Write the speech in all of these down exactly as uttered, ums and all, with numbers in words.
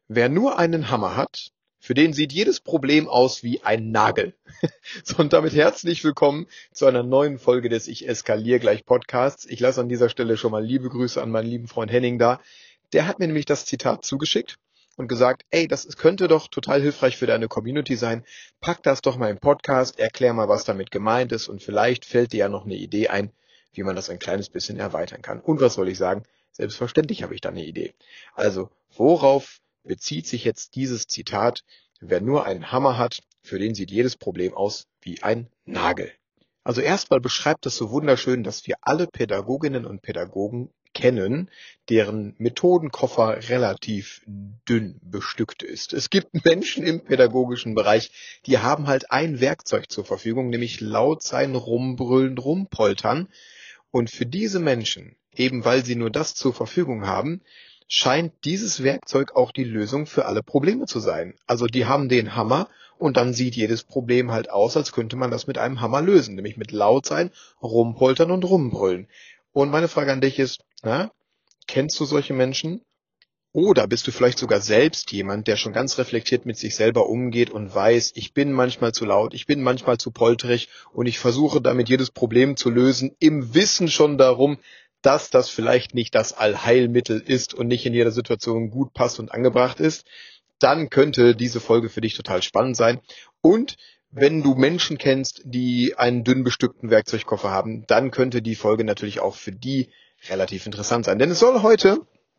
Wer nur einen Hammer hat, für den sieht jedes Problem aus wie ein Nagel. So, und damit herzlich willkommen zu einer neuen Folge des Ich eskaliere gleich Podcasts. Ich lasse an dieser Stelle schon mal liebe Grüße an meinen lieben Freund Henning da. Der hat mir nämlich das Zitat zugeschickt und gesagt, ey, das könnte doch total hilfreich für deine Community sein. Pack das doch mal im Podcast, erklär mal, was damit gemeint ist und vielleicht fällt dir ja noch eine Idee ein, wie man das ein kleines bisschen erweitern kann. Und was soll ich sagen? Selbstverständlich habe ich da eine Idee. Also, worauf bezieht sich jetzt dieses Zitat? Wer nur einen Hammer hat, für den sieht jedes Problem aus wie ein Nagel. Also erstmal beschreibt es so wunderschön, dass wir alle Pädagoginnen und Pädagogen kennen, deren Methodenkoffer relativ dünn bestückt ist. Es gibt Menschen im pädagogischen Bereich, die haben halt ein Werkzeug zur Verfügung, nämlich laut sein, rumbrüllen, rumpoltern. Und für diese Menschen, eben weil sie nur das zur Verfügung haben, scheint dieses Werkzeug auch die Lösung für alle Probleme zu sein. Also die haben den Hammer und dann sieht jedes Problem halt aus, als könnte man das mit einem Hammer lösen, nämlich mit laut sein, rumpoltern und rumbrüllen. Und meine Frage an dich ist, na, kennst du solche Menschen? Oder bist du vielleicht sogar selbst jemand, der schon ganz reflektiert mit sich selber umgeht und weiß, ich bin manchmal zu laut, ich bin manchmal zu polterig und ich versuche damit jedes Problem zu lösen, im Wissen schon darum, dass das vielleicht nicht das Allheilmittel ist und nicht in jeder Situation gut passt und angebracht ist, dann könnte diese Folge für dich total spannend sein. Und wenn du Menschen kennst, die einen dünn bestückten Werkzeugkoffer haben, dann könnte die Folge natürlich auch für die relativ interessant sein. Denn es soll heute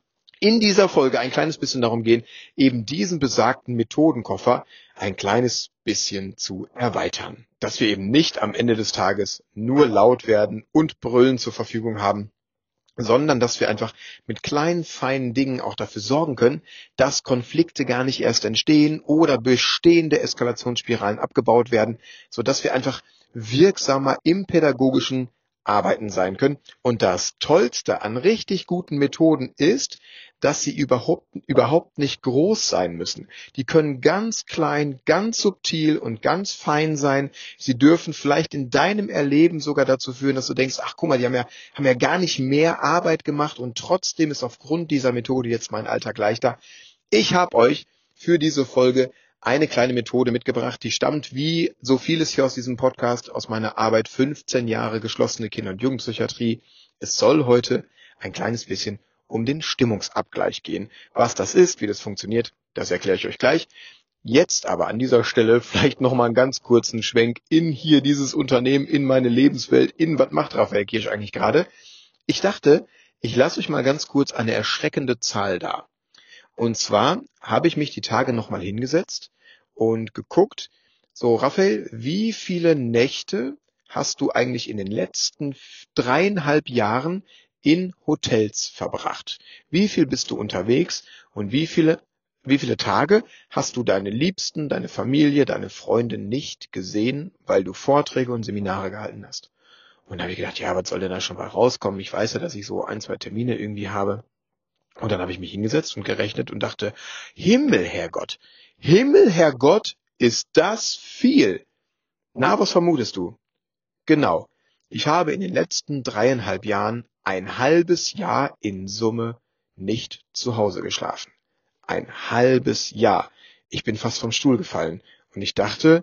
in dieser Folge ein kleines bisschen darum gehen, eben diesen besagten Methodenkoffer ein kleines bisschen zu erweitern. Dass wir eben nicht am Ende des Tages nur laut werden und brüllen zur Verfügung haben, sondern dass wir einfach mit kleinen, feinen Dingen auch dafür sorgen können, dass Konflikte gar nicht erst entstehen oder bestehende Eskalationsspiralen abgebaut werden, sodass wir einfach wirksamer im pädagogischen Arbeiten sein können. Und das Tollste an richtig guten Methoden ist, dass sie überhaupt, überhaupt nicht groß sein müssen. Die können ganz klein, ganz subtil und ganz fein sein. Sie dürfen vielleicht in deinem Erleben sogar dazu führen, dass du denkst, ach guck mal, die haben ja, haben ja gar nicht mehr Arbeit gemacht und trotzdem ist aufgrund dieser Methode jetzt mein Alltag leichter. Ich habe euch für diese Folge eine kleine Methode mitgebracht, die stammt wie so vieles hier aus diesem Podcast aus meiner Arbeit fünfzehn Jahre geschlossene Kinder- und Jugendpsychiatrie. Es soll heute ein kleines bisschen um den Stimmungsabgleich gehen. Was das ist, wie das funktioniert, das erkläre ich euch gleich. Jetzt aber an dieser Stelle vielleicht nochmal einen ganz kurzen Schwenk in hier dieses Unternehmen, in meine Lebenswelt, in was macht Raphael Kirsch eigentlich gerade. Ich dachte, ich lasse euch mal ganz kurz eine erschreckende Zahl da. Und zwar habe ich mich die Tage nochmal hingesetzt und geguckt, so Raphael, wie viele Nächte hast du eigentlich in den letzten dreieinhalb Jahren in Hotels verbracht? Wie viel bist du unterwegs und wie viele, wie viele Tage hast du deine Liebsten, deine Familie, deine Freunde nicht gesehen, weil du Vorträge und Seminare gehalten hast? Und da habe ich gedacht, ja, was soll denn da schon mal rauskommen? Ich weiß ja, dass ich so ein, zwei Termine irgendwie habe. Und dann habe ich mich hingesetzt und gerechnet und dachte, Himmel, Herrgott, Himmel, Herrgott, ist das viel? Na, was vermutest du? Genau, ich habe in den letzten dreieinhalb Jahren ein halbes Jahr in Summe nicht zu Hause geschlafen. Ein halbes Jahr. Ich bin fast vom Stuhl gefallen und ich dachte,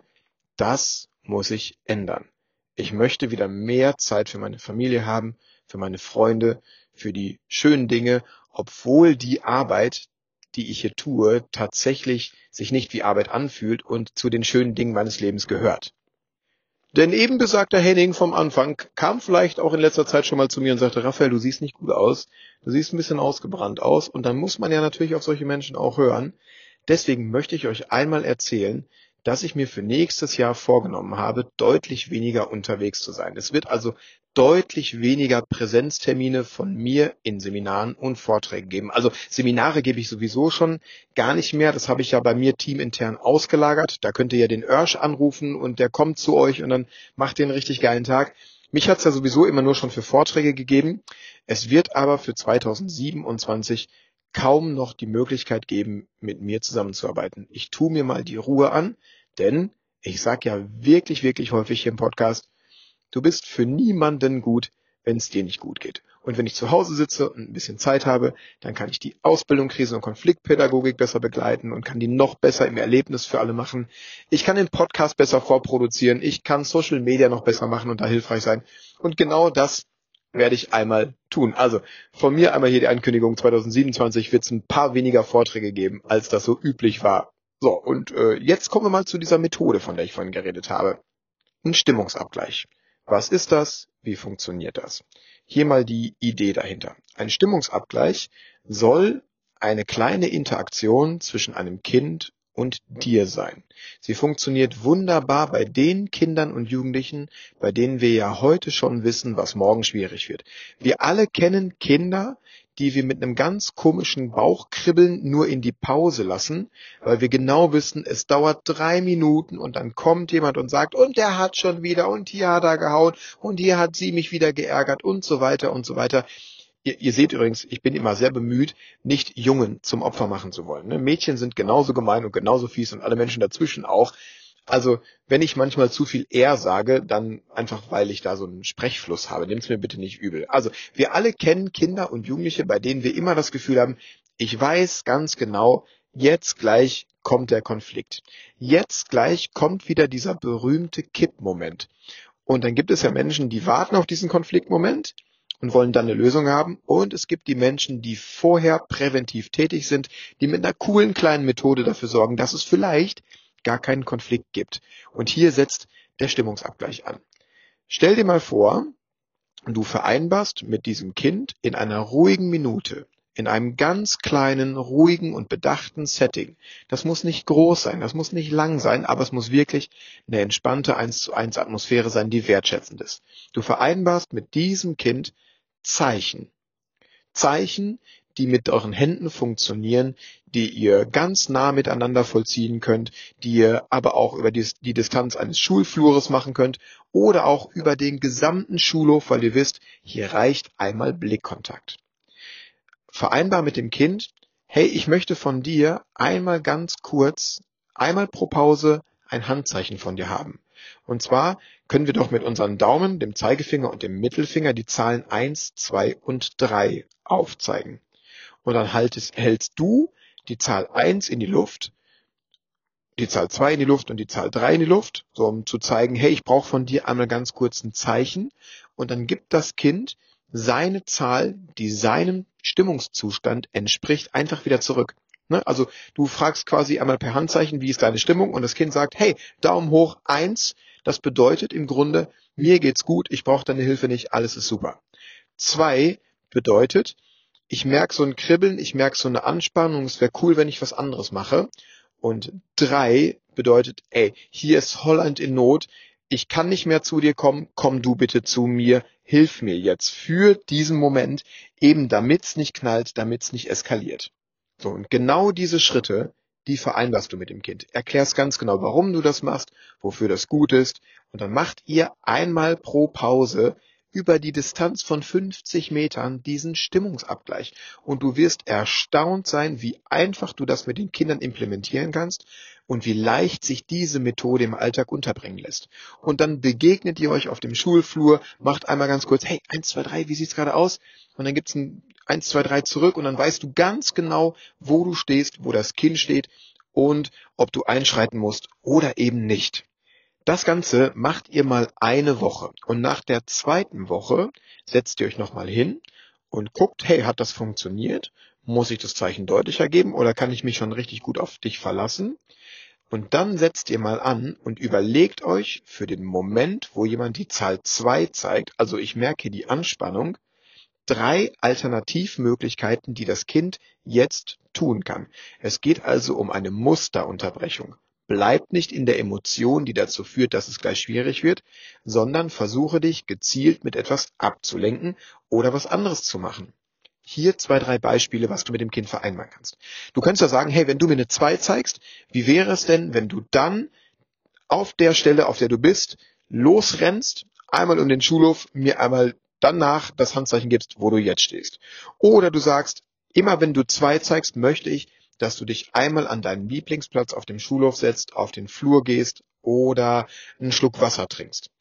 das muss ich ändern. Ich möchte wieder mehr Zeit für meine Familie haben, für meine Freunde, für die schönen Dinge, obwohl die Arbeit, die ich hier tue, tatsächlich sich nicht wie Arbeit anfühlt und zu den schönen Dingen meines Lebens gehört. Denn eben besagter Henning vom Anfang kam vielleicht auch in letzter Zeit schon mal zu mir und sagte, Raphael, du siehst nicht gut aus, du siehst ein bisschen ausgebrannt aus und dann muss man ja natürlich auf solche Menschen auch hören. Deswegen möchte ich euch einmal erzählen, dass ich mir für nächstes Jahr vorgenommen habe, deutlich weniger unterwegs zu sein. Es wird also deutlich weniger Präsenztermine von mir in Seminaren und Vorträgen geben. Also Seminare gebe ich sowieso schon gar nicht mehr. Das habe ich ja bei mir teamintern ausgelagert. Da könnt ihr ja den Örsch anrufen und der kommt zu euch und dann macht ihr einen richtig geilen Tag. Mich hat's ja sowieso immer nur schon für Vorträge gegeben. Es wird aber für zweitausendsiebenundzwanzig kaum noch die Möglichkeit geben, mit mir zusammenzuarbeiten. Ich tue mir mal die Ruhe an, denn ich sage ja wirklich, wirklich häufig hier im Podcast, du bist für niemanden gut, wenn es dir nicht gut geht. Und wenn ich zu Hause sitze und ein bisschen Zeit habe, dann kann ich die Ausbildung Krise- und Konfliktpädagogik besser begleiten und kann die noch besser im Erlebnis für alle machen. Ich kann den Podcast besser vorproduzieren. Ich kann Social Media noch besser machen und da hilfreich sein. Und genau das werde ich einmal tun. Also von mir einmal hier die Ankündigung, zwanzig siebenundzwanzig wird es ein paar weniger Vorträge geben, als das so üblich war. So, und äh, jetzt kommen wir mal zu dieser Methode, von der ich vorhin geredet habe. Ein Stimmungsabgleich. Was ist das? Wie funktioniert das? Hier mal die Idee dahinter. Ein Stimmungsabgleich soll eine kleine Interaktion zwischen einem Kind und dir sein. Sie funktioniert wunderbar bei den Kindern und Jugendlichen, bei denen wir ja heute schon wissen, was morgen schwierig wird. Wir alle kennen Kinder, die wir mit einem ganz komischen Bauchkribbeln nur in die Pause lassen, weil wir genau wissen, es dauert drei Minuten und dann kommt jemand und sagt, und der hat schon wieder und hier hat er gehauen und hier hat sie mich wieder geärgert und so weiter und so weiter. Ihr, ihr seht übrigens, ich bin immer sehr bemüht, nicht Jungen zum Opfer machen zu wollen. Ne? Mädchen sind genauso gemein und genauso fies und alle Menschen dazwischen auch. Also wenn ich manchmal zu viel er sage, dann einfach, weil ich da so einen Sprechfluss habe. Nehmt's mir bitte nicht übel. Also wir alle kennen Kinder und Jugendliche, bei denen wir immer das Gefühl haben, ich weiß ganz genau, jetzt gleich kommt der Konflikt. Jetzt gleich kommt wieder dieser berühmte Kippmoment. Und dann gibt es ja Menschen, die warten auf diesen Konfliktmoment und wollen dann eine Lösung haben. Und es gibt die Menschen, die vorher präventiv tätig sind, die mit einer coolen kleinen Methode dafür sorgen, dass es vielleicht gar keinen Konflikt gibt. Und hier setzt der Stimmungsabgleich an. Stell dir mal vor, du vereinbarst mit diesem Kind in einer ruhigen Minute, in einem ganz kleinen, ruhigen und bedachten Setting. Das muss nicht groß sein, das muss nicht lang sein, aber es muss wirklich eine entspannte eins zu eins Atmosphäre sein, die wertschätzend ist. Du vereinbarst mit diesem Kind Zeichen. Zeichen, die mit euren Händen funktionieren, die ihr ganz nah miteinander vollziehen könnt, die ihr aber auch über die, die Distanz eines Schulflures machen könnt oder auch über den gesamten Schulhof, weil ihr wisst, hier reicht einmal Blickkontakt. Vereinbar mit dem Kind, hey, ich möchte von dir einmal ganz kurz, einmal pro Pause ein Handzeichen von dir haben. Und zwar können wir doch mit unseren Daumen, dem Zeigefinger und dem Mittelfinger die Zahlen eins, zwei und drei aufzeigen. Und dann haltest, hältst du die Zahl eins in die Luft, die Zahl zwei in die Luft und die Zahl drei in die Luft, so um zu zeigen, hey, ich brauche von dir einmal ganz kurz ein Zeichen. Und dann gibt das Kind seine Zahl, die seinem Stimmungszustand entspricht, einfach wieder zurück. Ne? Also du fragst quasi einmal per Handzeichen, wie ist deine Stimmung? Und das Kind sagt, hey, Daumen hoch, eins. Das bedeutet im Grunde, mir geht's gut, ich brauche deine Hilfe nicht, alles ist super. Zwei bedeutet, ich merke so ein Kribbeln, ich merke so eine Anspannung, es wäre cool, wenn ich was anderes mache. Und drei bedeutet, ey, hier ist Holland in Not, ich kann nicht mehr zu dir kommen, komm du bitte zu mir, hilf mir jetzt für diesen Moment, eben damit's nicht knallt, damit's nicht eskaliert. So, und genau diese Schritte, die vereinbarst du mit dem Kind. Erklärst ganz genau, warum du das machst, wofür das gut ist. Und dann macht ihr einmal pro Pause über die Distanz von fünfzig Metern diesen Stimmungsabgleich. Und du wirst erstaunt sein, wie einfach du das mit den Kindern implementieren kannst und wie leicht sich diese Methode im Alltag unterbringen lässt. Und dann begegnet ihr euch auf dem Schulflur, macht einmal ganz kurz, hey, eins, zwei, drei, wie sieht's gerade aus? Und dann gibt's ein eins, zwei, drei zurück und dann weißt du ganz genau, wo du stehst, wo das Kind steht und ob du einschreiten musst oder eben nicht. Das Ganze macht ihr mal eine Woche und nach der zweiten Woche setzt ihr euch nochmal hin und guckt, hey, hat das funktioniert? Muss ich das Zeichen deutlicher geben oder kann ich mich schon richtig gut auf dich verlassen? Und dann setzt ihr mal an und überlegt euch für den Moment, wo jemand die Zahl zwei zeigt, also ich merke die Anspannung, drei Alternativmöglichkeiten, die das Kind jetzt tun kann. Es geht also um eine Musterunterbrechung. Bleib nicht in der Emotion, die dazu führt, dass es gleich schwierig wird, sondern versuche dich gezielt mit etwas abzulenken oder was anderes zu machen. Hier zwei, drei Beispiele, was du mit dem Kind vereinbaren kannst. Du könntest ja sagen, hey, wenn du mir eine zwei zeigst, wie wäre es denn, wenn du dann auf der Stelle, auf der du bist, losrennst, einmal um den Schulhof, mir einmal danach das Handzeichen gibst, wo du jetzt stehst. Oder du sagst, immer wenn du zwei zeigst, möchte ich, dass du dich einmal an deinen Lieblingsplatz auf dem Schulhof setzt, auf den Flur gehst oder einen Schluck Wasser trinkst.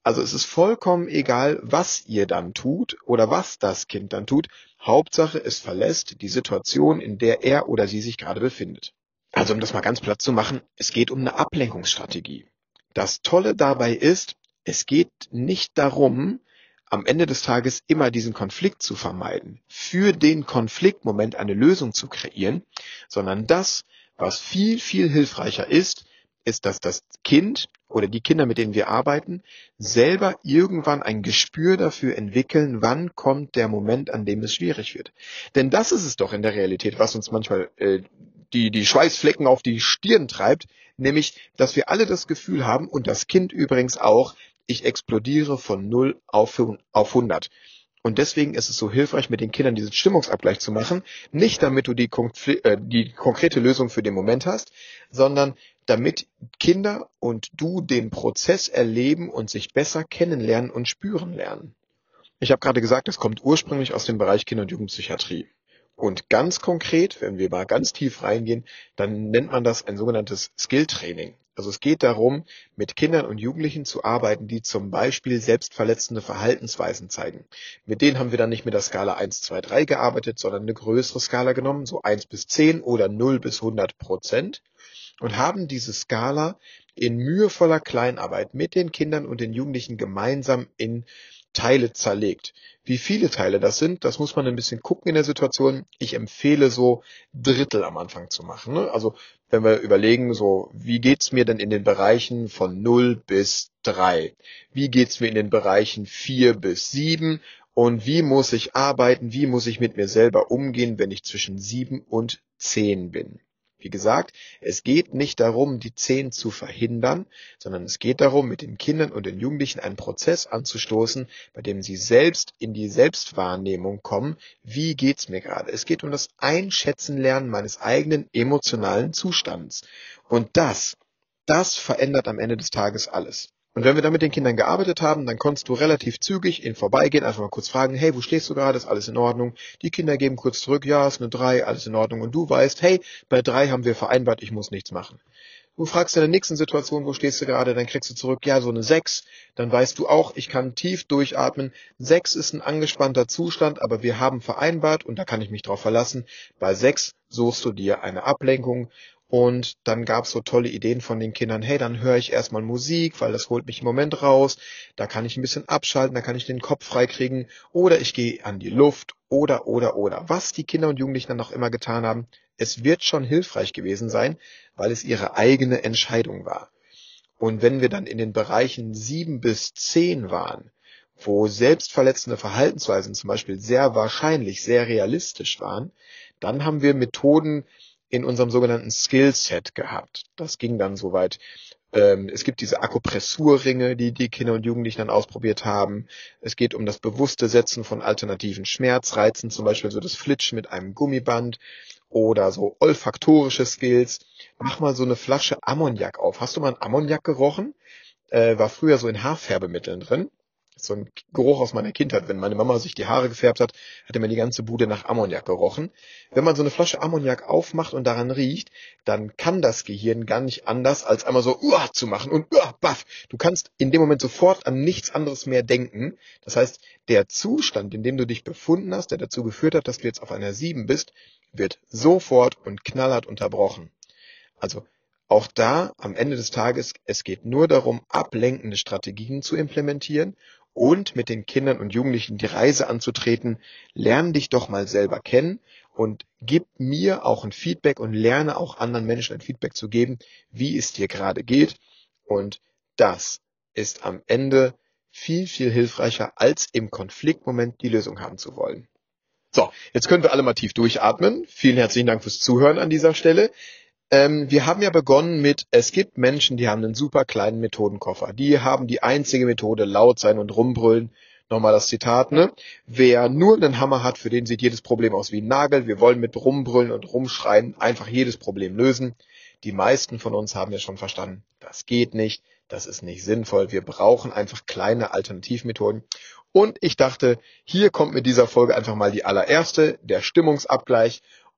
Also es ist vollkommen egal, was ihr dann tut oder was das Kind dann tut. Hauptsache, es verlässt die Situation, in der er oder sie sich gerade befindet. Also um das mal ganz platt zu machen, es geht um eine Ablenkungsstrategie. Das Tolle dabei ist, es geht nicht darum, am Ende des Tages immer diesen Konflikt zu vermeiden, für den Konfliktmoment eine Lösung zu kreieren, sondern das, was viel, viel hilfreicher ist, ist, dass das Kind oder die Kinder, mit denen wir arbeiten, selber irgendwann ein Gespür dafür entwickeln, wann kommt der Moment, an dem es schwierig wird. Denn das ist es doch in der Realität, was uns manchmal äh, die, die Schweißflecken auf die Stirn treibt, nämlich, dass wir alle das Gefühl haben, und das Kind übrigens auch, ich explodiere von null auf hundert. Und deswegen ist es so hilfreich, mit den Kindern diesen Stimmungsabgleich zu machen. Nicht damit du die, Konfl- äh, die konkrete Lösung für den Moment hast, sondern damit Kinder und du den Prozess erleben und sich besser kennenlernen und spüren lernen. Ich habe gerade gesagt, es kommt ursprünglich aus dem Bereich Kinder- und Jugendpsychiatrie. Und ganz konkret, wenn wir mal ganz tief reingehen, dann nennt man das ein sogenanntes Skill-Training. Also es geht darum, mit Kindern und Jugendlichen zu arbeiten, die zum Beispiel selbstverletzende Verhaltensweisen zeigen. Mit denen haben wir dann nicht mit der Skala eins, zwei, drei gearbeitet, sondern eine größere Skala genommen, so eins bis zehn oder null bis hundert Prozent, und haben diese Skala in mühevoller Kleinarbeit mit den Kindern und den Jugendlichen gemeinsam in Teile zerlegt. Wie viele Teile das sind, das muss man ein bisschen gucken in der Situation. Ich empfehle so Drittel am Anfang zu machen. Ne? Also wenn wir überlegen, so wie geht's mir denn in den Bereichen von null bis drei? Wie geht's mir in den Bereichen vier bis sieben? Und wie muss ich arbeiten? Wie muss ich mit mir selber umgehen, wenn ich zwischen sieben und zehn bin? Wie gesagt, es geht nicht darum, die zehn zu verhindern, sondern es geht darum, mit den Kindern und den Jugendlichen einen Prozess anzustoßen, bei dem sie selbst in die Selbstwahrnehmung kommen. Wie geht's mir gerade? Es geht um das Einschätzen lernen meines eigenen emotionalen Zustands. Und das, das verändert am Ende des Tages alles. Und wenn wir dann mit den Kindern gearbeitet haben, dann konntest du relativ zügig in Vorbeigehen einfach mal kurz fragen, hey, wo stehst du gerade? Ist alles in Ordnung? Die Kinder geben kurz zurück, ja, ist eine drei, alles in Ordnung. Und du weißt, hey, bei drei haben wir vereinbart, ich muss nichts machen. Du fragst in der nächsten Situation, wo stehst du gerade? Dann kriegst du zurück, ja, so eine sechs. Dann weißt du auch, ich kann tief durchatmen. sechs ist ein angespannter Zustand, aber wir haben vereinbart, und da kann ich mich drauf verlassen, bei sechs suchst du dir eine Ablenkung. Und dann gab's so tolle Ideen von den Kindern, hey, dann höre ich erstmal Musik, weil das holt mich im Moment raus. Da kann ich ein bisschen abschalten, da kann ich den Kopf freikriegen. Oder ich gehe an die Luft. Oder, oder, oder. Was die Kinder und Jugendlichen dann auch immer getan haben, es wird schon hilfreich gewesen sein, weil es ihre eigene Entscheidung war. Und wenn wir dann in den Bereichen sieben bis zehn waren, wo selbstverletzende Verhaltensweisen zum Beispiel sehr wahrscheinlich, sehr realistisch waren, dann haben wir Methoden in unserem sogenannten Skillset gehabt. Das ging dann soweit. Ähm, es gibt diese Akupressurringe, die die Kinder und Jugendlichen dann ausprobiert haben. Es geht um das bewusste Setzen von alternativen Schmerzreizen, zum Beispiel so das Flitschen mit einem Gummiband oder so olfaktorische Skills. Mach mal so eine Flasche Ammoniak auf. Hast du mal einen Ammoniak gerochen? Äh, war früher so in Haarfärbemitteln drin. So ein Geruch aus meiner Kindheit. Wenn meine Mama sich die Haare gefärbt hat, hat immer die ganze Bude nach Ammoniak gerochen. Wenn man so eine Flasche Ammoniak aufmacht und daran riecht, dann kann das Gehirn gar nicht anders, als einmal so uah zu machen und uah, baff. Du kannst in dem Moment sofort an nichts anderes mehr denken. Das heißt, der Zustand, in dem du dich befunden hast, der dazu geführt hat, dass du jetzt auf einer sieben bist, wird sofort und knallhart unterbrochen. Also auch da am Ende des Tages, es geht nur darum, ablenkende Strategien zu implementieren und mit den Kindern und Jugendlichen die Reise anzutreten. Lern dich doch mal selber kennen und gib mir auch ein Feedback und lerne auch anderen Menschen ein Feedback zu geben, wie es dir gerade geht. Und das ist am Ende viel, viel hilfreicher, als im Konfliktmoment die Lösung haben zu wollen. So, jetzt können wir alle mal tief durchatmen. Vielen herzlichen Dank fürs Zuhören an dieser Stelle. Ähm, wir haben ja begonnen mit, es gibt Menschen, die haben einen super kleinen Methodenkoffer. Die haben die einzige Methode, laut sein und rumbrüllen. Nochmal das Zitat, ne? Wer nur einen Hammer hat, für den sieht jedes Problem aus wie ein Nagel. Wir wollen mit rumbrüllen und rumschreien einfach jedes Problem lösen. Die meisten von uns haben ja schon verstanden, das geht nicht, das ist nicht sinnvoll. Wir brauchen einfach kleine Alternativmethoden. Und ich dachte, hier kommt mit dieser Folge einfach mal die allererste, der Stimmungsabgleich.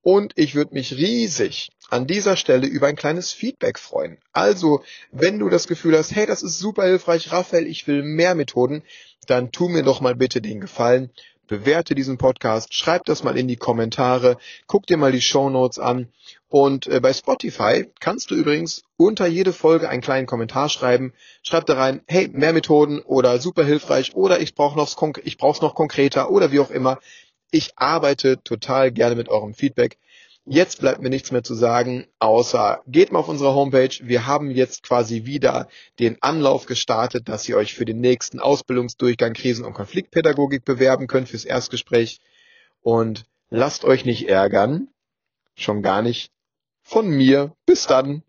Und ich würde mich riesig an dieser Stelle über ein kleines Feedback freuen. Also, wenn du das Gefühl hast, hey, das ist super hilfreich, Raphael, ich will mehr Methoden, dann tu mir doch mal bitte den Gefallen. Bewerte diesen Podcast, schreib das mal in die Kommentare, guck dir mal die Shownotes an und äh, bei Spotify kannst du übrigens unter jede Folge einen kleinen Kommentar schreiben. Schreib da rein, hey, mehr Methoden oder super hilfreich oder ich brauche noch ich brauch's noch konkreter oder wie auch immer. Ich arbeite total gerne mit eurem Feedback. Jetzt bleibt mir nichts mehr zu sagen, außer geht mal auf unsere Homepage. Wir haben jetzt quasi wieder den Anlauf gestartet, dass ihr euch für den nächsten Ausbildungsdurchgang Krisen- und Konfliktpädagogik bewerben könnt fürs Erstgespräch. Und lasst euch nicht ärgern, schon gar nicht von mir. Bis dann.